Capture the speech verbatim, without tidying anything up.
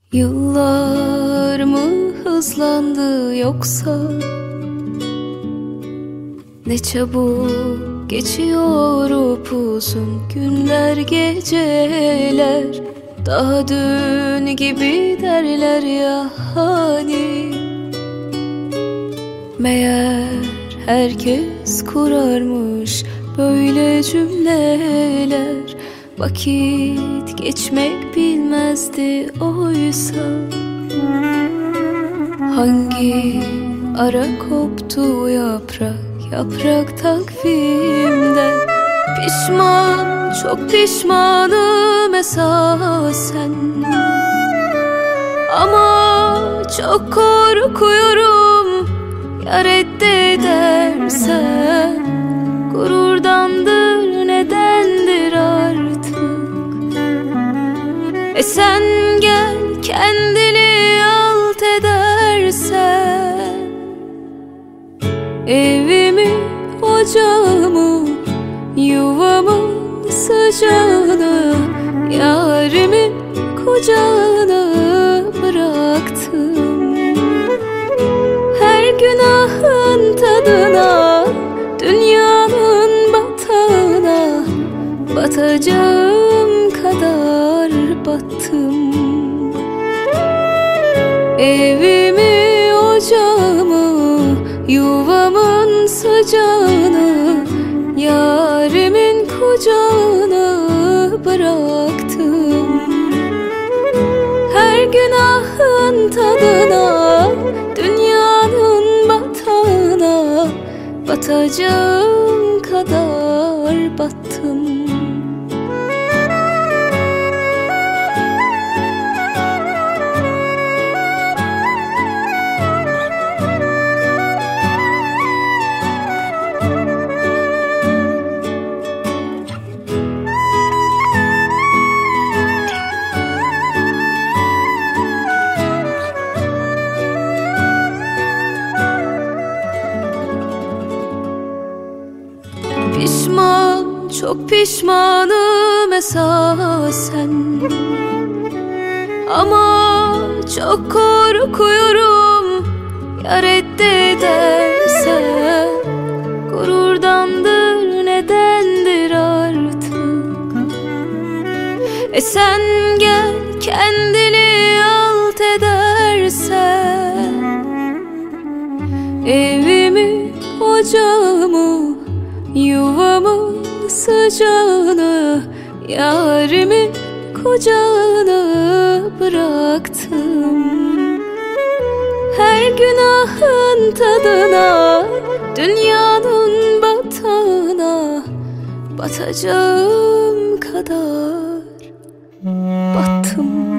Yıllar mı hızlandı yoksa? Ne çabuk geçiyor upuzun günler geceler. Daha dün gibi derler ya hani. Meğer herkes kurarmış böyle cümleler. Vakit geçmek bilmezdi oysa. Hangi ara koptu yaprak, yaprak takvimden. Pişman, çok pişmanım esasen. Ama çok korkuyorum ya reddedersen. Gururdandır, nedendir artık. E sen gel kendini alt edersen. Evimi, ocağımı, yuvamın sıcağını, yarimin kucağına bıraktım. Her günahın tadına, dünyanın batağına batacağım kadar battım. Evimi, ocağımı, yuvamın sıcağını, yarimin kucağına bıraktım. Her günahın tadına, dünyanın batağına batacağım kadar battım. Pişman, çok pişmanım esasen. Ama çok korkuyorum ya reddedersen. Gururdandır, nedendir artık. E sen gel kendini alt edersen. Evimi, ocağımı, yuvamın sıcağını, yarimin kucağına bıraktım. Her günahın tadına, dünyanın batağına batacağım kadar battım.